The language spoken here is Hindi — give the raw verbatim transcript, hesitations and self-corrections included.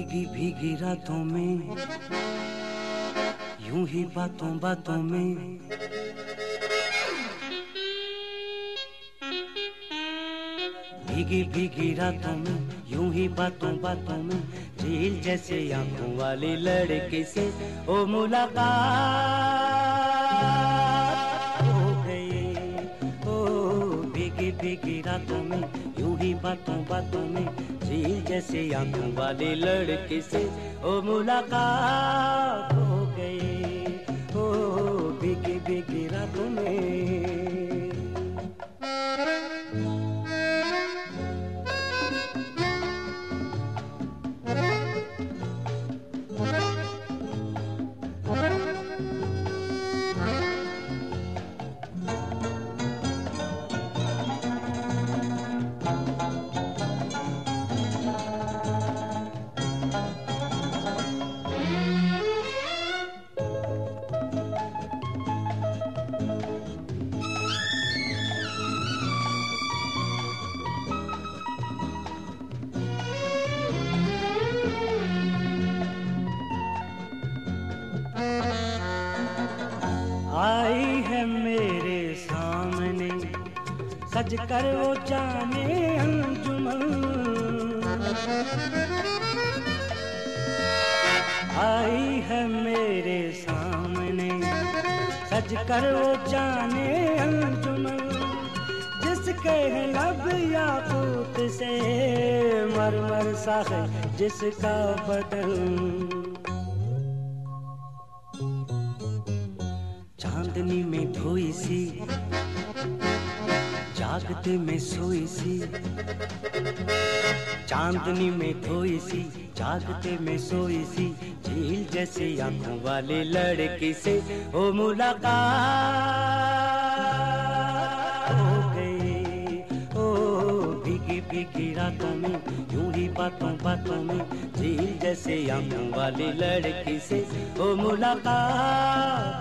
भीगी भीगी रातों में यूं ही बातों बातों में भीगी भीगी रातों में यूं ही बातों बातों में झील जैसे आंखों वाली लड़की से ओ मुलाकात हो गई। ओ भीगी भीगी रातों में यूं ही बातों बातों में झील जैसे आंखों वाली लड़की से ओ मुलाकात हो गई। ओ भीगी भीगी रातों में। आई है मेरे सामने सज कर वो जाने अंजुमन, आई है मेरे सामने सज कर वो जाने अंजुमन, जिसके लब याकूत से मरमर सा है जिसका बदन। चांदनी में धोई सी जागते में सोई सी, चांदनी में धोई सी जागते में सोई सी, झील जैसे आंखों वाली लड़की से ओ मुलाकात हो गई। ओ भीगी भीगी रातों में यूं ही बातों बातों में झील जैसे आंखों वाली लड़की से ओ मुलाकात